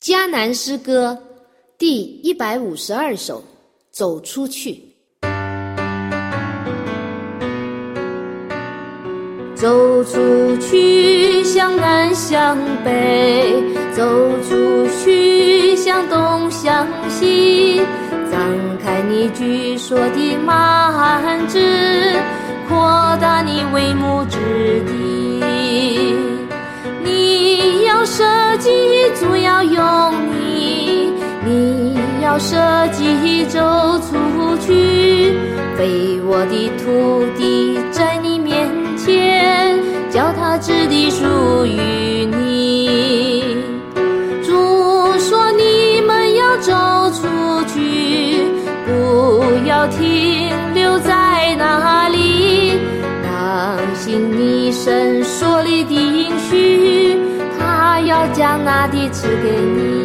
迦南诗歌第152首，走出去。 走出去，向南向北，走出去，向东向西，张开你举手的幔子，扩大你为幕之地。你要设计，主要用你要设计走出去，肥沃的土地在你面前，叫它直地属于你。主说你们要走出去，不要停留在那里，当心你神所立的应许，他要将那地赐给你。